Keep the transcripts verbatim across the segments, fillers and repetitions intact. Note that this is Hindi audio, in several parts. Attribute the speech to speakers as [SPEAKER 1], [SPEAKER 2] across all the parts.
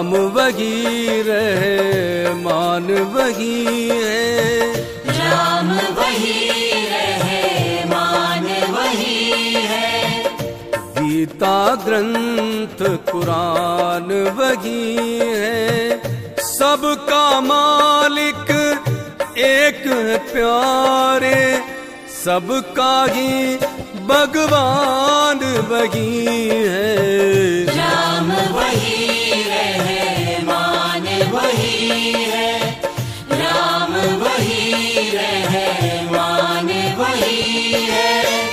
[SPEAKER 1] राम वही रहमान वही है,
[SPEAKER 2] राम वही रहमान वही है।
[SPEAKER 1] गीता ग्रंथ कुरान वही है, सबका मालिक एक है प्यारे, सबका ही भगवान वही है।
[SPEAKER 2] राम वही रहमान वही है, राम वही रहमान वही है।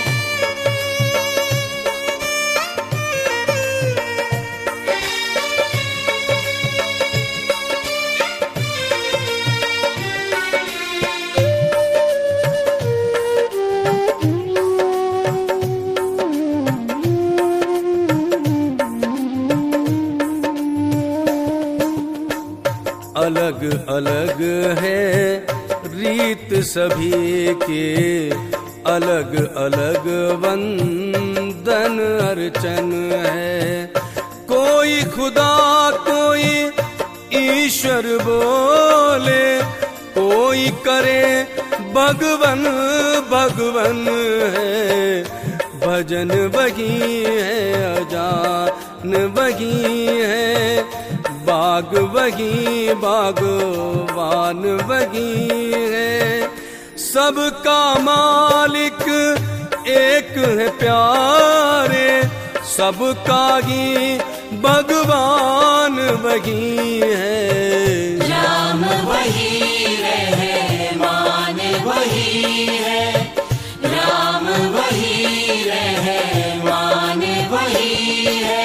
[SPEAKER 1] अलग अलग है रीत सभी के, अलग अलग वंदन अर्चन है। कोई खुदा कोई ईश्वर बोले, कोई करे भगवन भगवन है। भजन वही है अजान वही है, बाग वही बागवान वही है। सबका मालिक एक है प्यारे, सबका ही भगवान वही है।
[SPEAKER 2] राम वही रहमान वही है, राम वही रहमान वही है।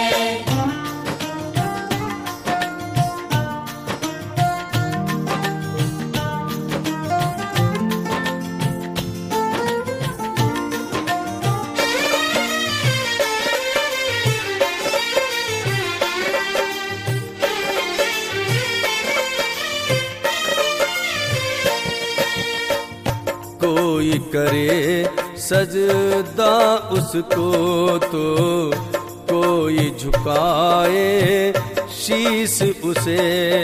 [SPEAKER 1] कोई करे सजदा उसको तो, कोई झुकाए शीस उसे।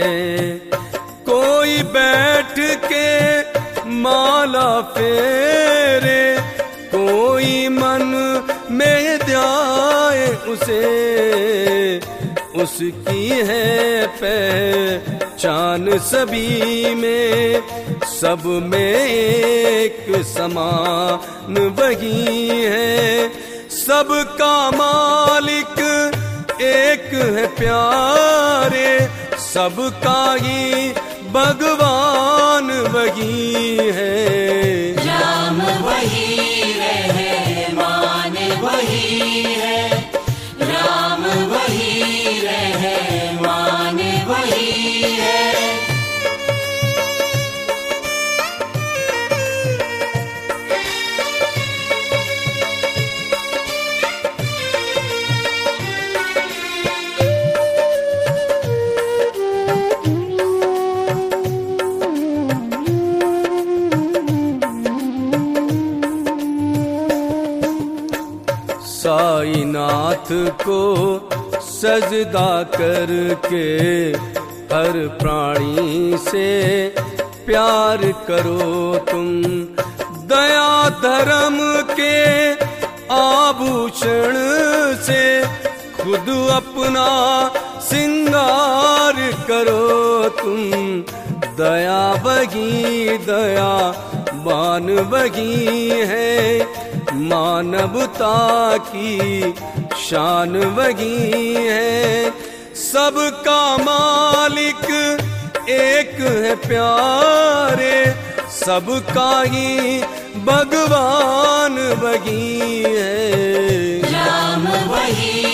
[SPEAKER 1] कोई बैठ के माला फेरे, कोई मन में ध्याए उसे। उसकी है पहचान सभी में, सब में एक समान वही है। सबका मालिक एक है प्यारे, सबका ही भगवान वही है।
[SPEAKER 2] राम वही रहमान वही है, राम वही रहमान वही है।
[SPEAKER 1] साईनाथ को सजदा करके हर प्राणी से प्यार करो तुम। दया धर्म के आभूषण से खुद अपना सिंगार करो तुम। दया वही दया बान वही है, मानवता की शान वही है। सबका मालिक एक है प्यारे, सबका ही भगवान वही है।
[SPEAKER 2] राम वही